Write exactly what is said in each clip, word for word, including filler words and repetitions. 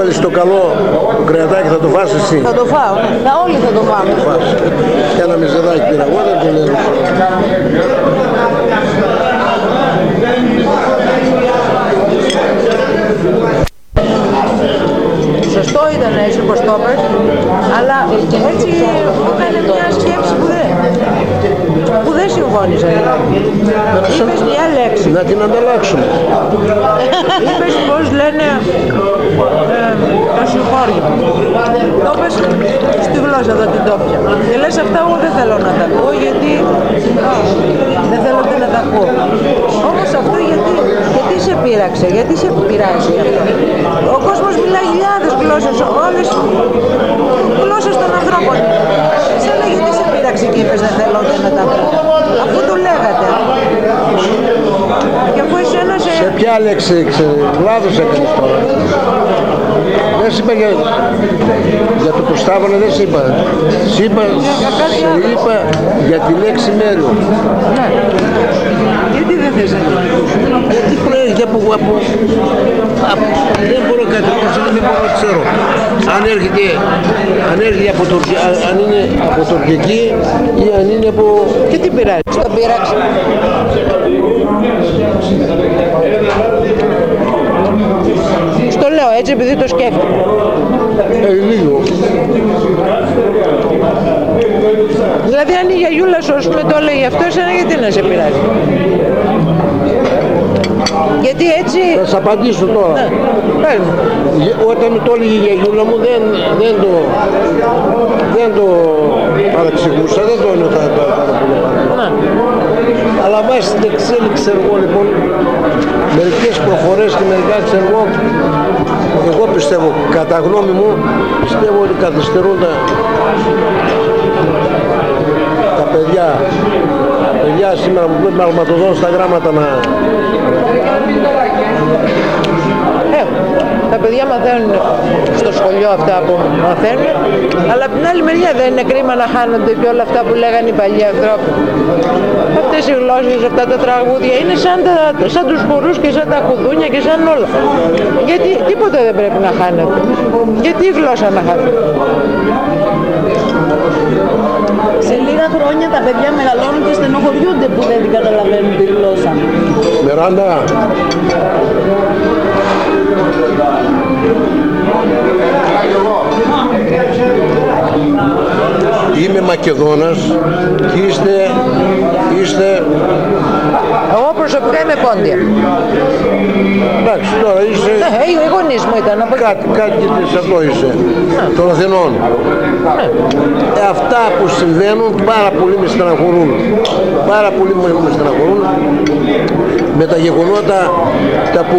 έβαλες το καλό το κρεατάκι, θα το φας εσύ? Θα το φάω, ναι. Θα όλοι θα το φάμε. Το φας. Και ένα μεζεδάκι πήρα εγώ, δεν το λέω. Σωστό ήταν έτσι όπως το είπες, αλλά έτσι έκανε μια σκέψη που δεν, που δεν συμφώνησα. Είπες μια λέξη. Να την ανταλλάξουμε. Είπες πώς λένε ε, το συγχώριο. Το είπες στη γλώσσα εδώ την τόπια. Και λες αυτά εγώ δεν θέλω να τα ακούω γιατί δεν θέλω και να τα ακούω. Όμως αυτό γιατί, γιατί σε πείραξε, γιατί σε πειράζει αυτό. Ο κόσμος μιλάει χιλιάδες γλώσσες, όλες γλώσσες των ανθρώπων. Εσένα γιατί σε πείραξε και είπες δεν θέλω ούτε να τα ακούω. Αφού το λέγατε. Και αφού εσένα σε... Σε ποια λέξη ξέρει, λάθος έκανες τώρα. Δεν σε είπα για, για το προστάβανε, δεν σε είπα. Σε είπα, σε είπα για τη λέξη μέριο. Ναι. Γιατί δεν θες να το ακούσεις? Γιατί προέρχεται από, από, από... Δεν μπορώ κάτι, δεν μπορώ να ξέρω. Αν έρχεται, αν έρχεται από το, αν είναι από τουρκική ή αν είναι από... Και τι πειράζει, το πειράξει. Στο λέω έτσι επειδή το σκέφτομαι. Ε, λίγο. Δηλαδή αν η γιαγιούλα σου ας πούμε το έλεγε αυτό, εσένα γιατί να σε πειράζει? Γιατί έτσι... Θα σας απαντήσω τώρα. Ναι. Όταν το έλεγε η γιαγιούλα μου δεν, δεν το, δεν το παραξηγούσα, δεν το ένιωθα πάρα πολύ. Ναι. Αλλά βάσει την εξέλιξη εγώ λοιπόν, μερικές προφορές και μερικά ξέρω εγώ, εγώ πιστεύω, κατά γνώμη μου, πιστεύω ότι καθυστερούν τα, τα παιδιά. Τα παιδιά σήμερα μου πρέπει να το δώσουν στα γράμματα να... Ε, τα παιδιά μαθαίνουν στο σχολείο αυτά που μαθαίνουν, αλλά από την άλλη μεριά δεν είναι κρίμα να χάνονται και όλα αυτά που λέγανε οι παλιοί ανθρώποι. Αυτές οι γλώσσες, αυτά τα τραγούδια είναι σαν, τα, σαν τους χορούς και σαν τα κουδούνια και σαν όλα. Γιατί τίποτα δεν πρέπει να χάνεται. Γιατί η γλώσσα να χάνεται? Σε λίγα χρόνια τα παιδιά μεγαλώνουν και στενοχωριούνται που δεν την καταλαβαίνουν τη γλώσσα. Μεράντα. Είμαι Μακεδόνας και είστε, είστε... Εγώ προσωπικά είμαι πόντια. Εντάξει, τώρα είσαι... Ναι, οι γονείς μου ήταν από κάτι, κάτι και αυτό είσαι, ναι. Των Αθηνών. Ναι. Ε, αυτά που συμβαίνουν πάρα πολύ με στεναχωρούν. Πάρα πολύ με στεναχωρούν με τα γεγονότα τα που...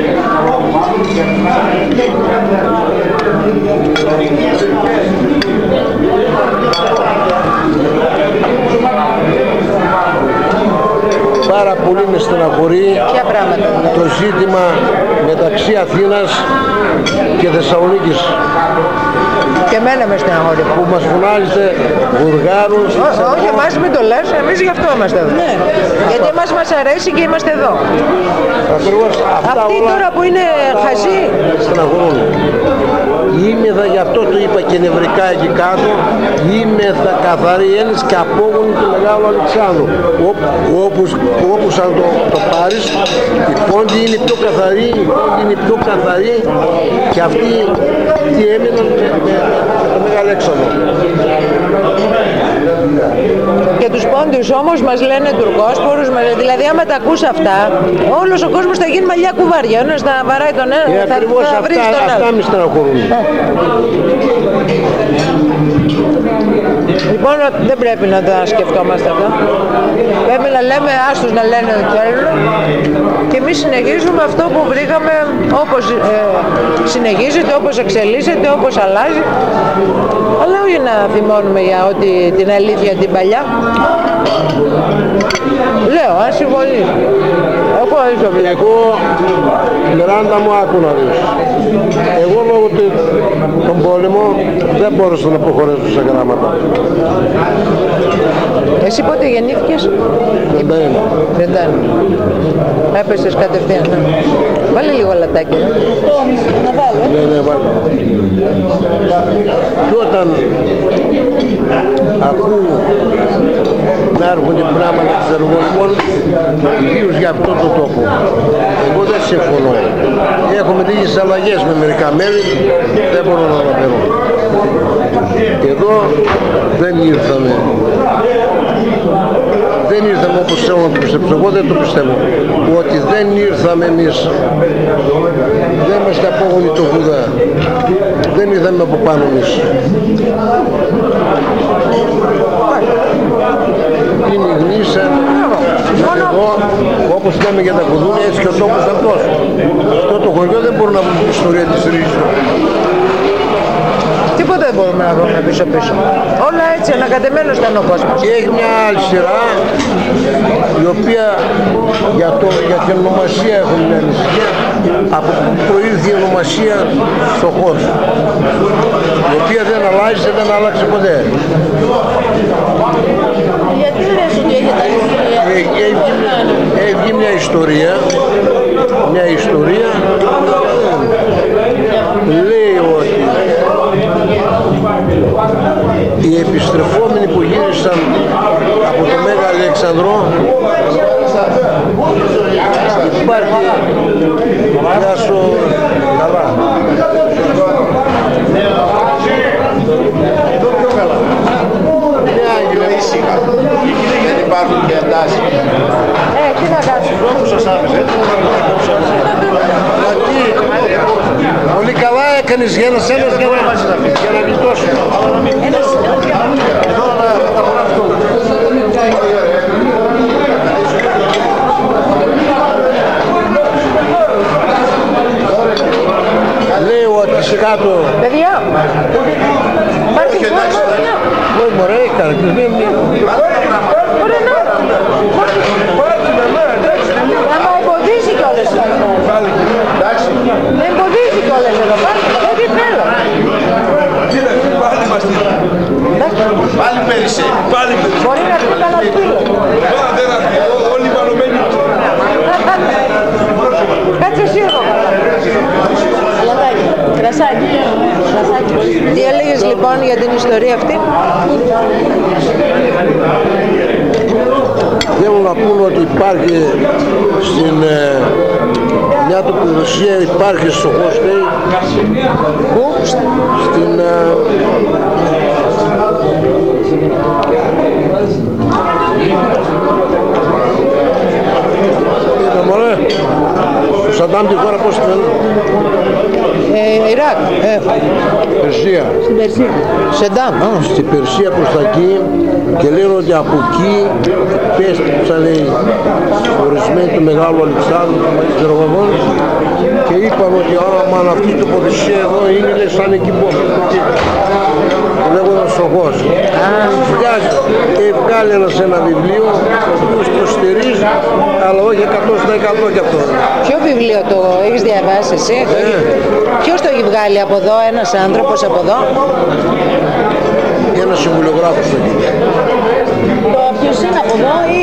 Πάρα πολύ με στεναχωρεί το ζήτημα μεταξύ Αθήνας και Θεσσαλονίκης. Και εμένα με στεναχωρεί. Που μας φωνάζετε Βουργάρους. Όχι, εμάς μην το λες, εμείς γι' αυτό είμαστε εδώ. Ναι. Γιατί εμάς μας αρέσει και είμαστε εδώ. Ακριβώς αυτά. Αυτοί όλα τώρα που είναι χαζοί στεναχωρούν. Είμαι θα γι' αυτό το είπα και νευρικά εκεί κάτω. Είμαι θα καθαρή Έλληνες και απόγονοι του Μεγάλου Αλεξάνδρου. Όπως, όπως αν το, το πάρεις, η πόντη είναι πιο καθαρή, η πόντη είναι πιο καθαρή και αυτοί τι έμειναν με, με, με το Μεγάλο Αλέξανδρο. Και τους πόντιους όμως μας λένε Τουρκόσπορους, δηλαδή άμα τα ακούς αυτά, όλος ο κόσμος θα γίνει μαλλιά κουβάρια. Ο ένας θα βαράει τον ένα, θα, θα βρει τον άλλο. Αυτά μη στεναχωρούν. Λοιπόν, δεν πρέπει να τα σκεφτόμαστε αυτά. Πρέπει να λέμε, άστος να λένε ότι θέλουν και εμείς συνεχίζουμε αυτό που βρήκαμε, όπως ε, συνεχίζεται, όπως εξελίσσεται, όπως αλλάζει. Αλλά όχι να θυμώνουμε για ότι την αλήθεια την παλιά. Λέω, αν συμφωνείς. Εγώ είσαι ο Βιλάκης? Εγώ, Μιράντα μου, άκου να δεις. Εγώ λόγω του- τον πόλεμο δεν μπόρεσα να προχωρήσω σε γράμματα. Εσύ πότε γεννήθηκες? Δεν τα είναι. Δεν ήταν. Έπεσες κατευθείαν. ναι. Βάλε λίγο λατάκι. ε. Αυτό να βάλω. ε. Ναι, ναι, βάλε. Και όταν ακούω να έρχονται πράγματα της εργολικών, ιδίως για αυτό το τόπο, εγώ δεν συμφωνώ. Έχουμε λίγες αλλαγές με μερικά μέλη, δεν μπορώ να αναφέρω. Εδώ δεν ήρθαμε. Δεν ήρθαμε όπως θέλω να το πιστέψω. Εγώ δεν το πιστεύω. Ότι δεν ήρθαμε εμείς. Δεν είμαστε απόγονοι του Βουδά. Δεν ήρθαμε από πάνω εμείς. Είναι η γνήσια. Εδώ, όπως λέμε για τα κουδούνια, έτσι και ο τόπος αυτός. Αυτό το χωριό δεν μπορεί να βρει την ιστορία της ρίζης. Τίποτα δεν μπορούμε να βρούμε πίσω πίσω. Όλα έτσι, ανακατεμένος ήταν ο κόσμος. Και έχει μια άλλη σειρά η οποία για, το, για την ονομασία έχουν μια ανησυχία, από που προήλθε η ονομασία Σοχός, η οποία δεν αλλάζει και δεν άλλαξε ποτέ. Γιατί λες ότι έχετε ιστορία? Έχει, έχει, βγει μια, έχει βγει μια ιστορία, μια ιστορία λέει ότι οι επιστρεφόμενοι που γύρισαν από το Μέγα Αλεξανδρό, υπάρχει γεια σου, καλά. Εδώ πιο καλά. Ναι, Άγγελε, ήσυχα. Δεν υπάρχουν και εντάσεις. Ε, τι να κάνεις. Όπου σας άφησε, έτσι δεν θα γιατί πολύ καλά έκανες για ένας ένας για να, για να γλιτώσει. Εδώ να τα γράψω. Λέει ότι κάτω. Παιδιά, υπάρχει κόσμο. Όχι μωρέ, έκανε. Μπορεί να. Να με εμποδίζει κιόλας. Με εμποδίζει κιόλας εδώ. Δεν θέλω. Πάλι πέρυσι. Πάλι πέρυσι. Μπορεί να πει κανένα φίλο. Όλοι βαλωμένοι. Κάτσε εσύ εδώ. Λατάκι, κρασάκι. Κρασάκι. Τι έλεγες λοιπόν για την ιστορία αυτή? Θέλουν να πούν ότι υπάρχει στην ε, μια τοπογνωσία, υπάρχει Σοχός, λέει. Πού? Στην ε, είδα μωρέ, ο Σαντάμ τη χώρα πώς τη λένε? Ε, Ιράκ. Ε, Περσία. Στην Περσία. Σεντάμ. α. Στην Περσία προς τα εκεί και λένε ότι από εκεί πέστρεψαν οι ορισμένοι του Μεγάλου Αλεξάνδρου, του Μαγιστρογωγών, και είπαν ότι άμα αυτή η τοποθεσία εδώ είναι, λέει, σαν εκεί που λέγονταν Σοχός. Βγάζει, έχει βγάλει ένας ένα βιβλίο το οποίο το στηρίζει, αλλά όχι εκατό τοις εκατό κι αυτό. Ποιο βιβλίο το έχεις διαβάσει εσύ? Ε. Ποιος το έχει βγάλει από εδώ, ένας άνθρωπος από εδώ? Ένας συμβουλιογράφος το εκεί. Το ποιος είναι από εδώ ή...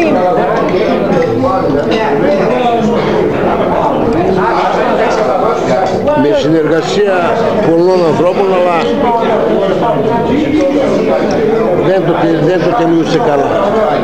Με συνεργασία πολλών ανθρώπων, αλλά δεν το, δεν το τελείωσε καλά.